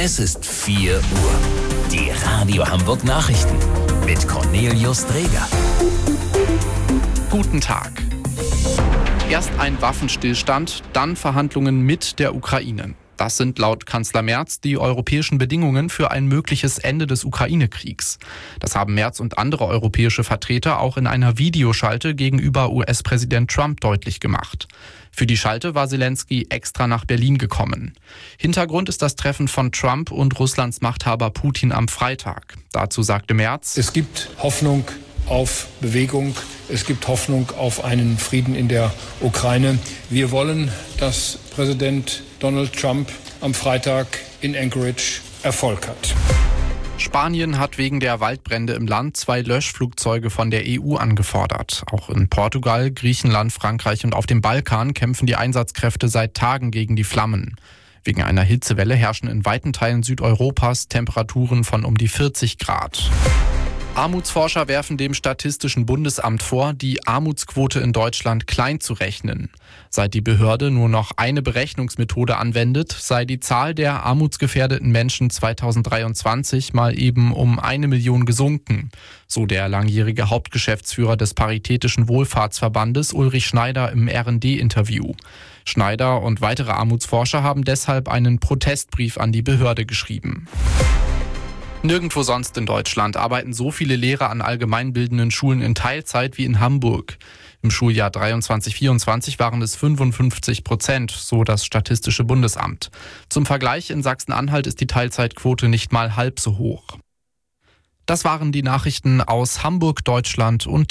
Es ist 4 Uhr. Die Radio Hamburg Nachrichten mit Cornelius Dreger. Guten Tag. Erst ein Waffenstillstand, dann Verhandlungen mit der Ukraine. Das sind laut Kanzler Merz die europäischen Bedingungen für ein mögliches Ende des Ukraine-Kriegs. Das haben Merz und andere europäische Vertreter auch in einer Videoschalte gegenüber US-Präsident Trump deutlich gemacht. Für die Schalte war Zelensky extra nach Berlin gekommen. Hintergrund ist das Treffen von Trump und Russlands Machthaber Putin am Freitag. Dazu sagte Merz: Es gibt Hoffnung auf Bewegung. Es gibt Hoffnung auf einen Frieden in der Ukraine. Wir wollen, dass Präsident Donald Trump am Freitag in Anchorage Erfolg hat. Spanien hat wegen der Waldbrände im Land 2 Löschflugzeuge von der EU angefordert. Auch in Portugal, Griechenland, Frankreich und auf dem Balkan kämpfen die Einsatzkräfte seit Tagen gegen die Flammen. Wegen einer Hitzewelle herrschen in weiten Teilen Südeuropas Temperaturen von um die 40 Grad. Armutsforscher werfen dem Statistischen Bundesamt vor, die Armutsquote in Deutschland klein zu rechnen. Seit die Behörde nur noch eine Berechnungsmethode anwendet, sei die Zahl der armutsgefährdeten Menschen 2023 mal eben um 1 Million gesunken, so der langjährige Hauptgeschäftsführer des Paritätischen Wohlfahrtsverbandes Ulrich Schneider im RND-Interview. Schneider und weitere Armutsforscher haben deshalb einen Protestbrief an die Behörde geschrieben. Nirgendwo sonst in Deutschland arbeiten so viele Lehrer an allgemeinbildenden Schulen in Teilzeit wie in Hamburg. Im Schuljahr 23/24 waren es 55%, so das Statistische Bundesamt. Zum Vergleich, in Sachsen-Anhalt ist die Teilzeitquote nicht mal halb so hoch. Das waren die Nachrichten aus Hamburg, Deutschland und